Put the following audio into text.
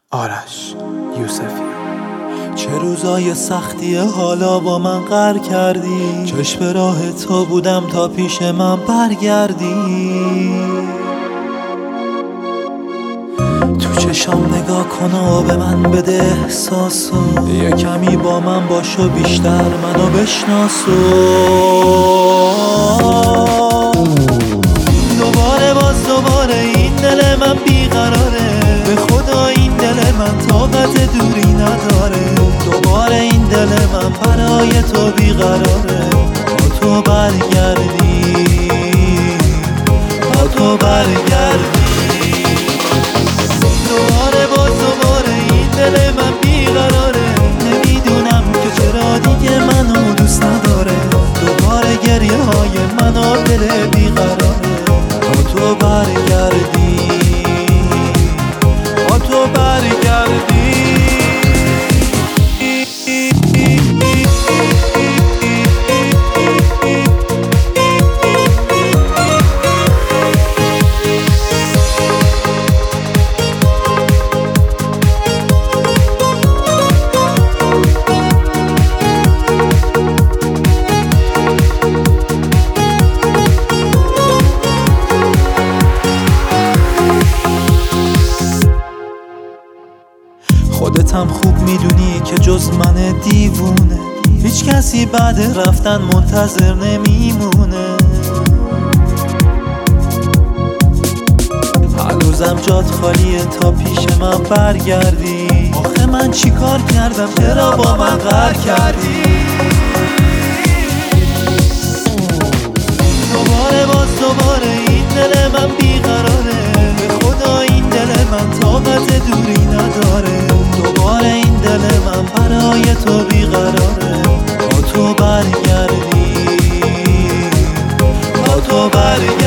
آرش یوسفی. چه روزای سختی حالا با من غر کردی، چشم راه تو بودم تا پیش من برگردی. تو چشام نگاه کن و به من بده احساسو، یه کمی با من باش و بیشتر منو بشناسو. دوباره این دل من بیقراره، به خدا این دل من طاقت دوری نداره. دوباره این دل من برای تو بیقراره، با تو برگردی، با تو برگردی. دوباره این دل من بیقراره، نمیدونم که چرا دیگه منو دوست نداره. دوباره گریه های منو دل بیقراره، با تو برگردی، با تو برگردی. خودت هم خوب میدونی که جز من دیوونه هیچ کسی بعد رفتن منتظر نمیمونه. هنوزم جات خالیه تا پیش من برگردی. آخه من چی کار کردم چرا با من غر کردی؟ دوباره این دل من بیقراره، به خدا این دل من طاقت دوری نداره. دوباره این دل من برای تو بیقراره، با تو برگردی، با تو برگردی.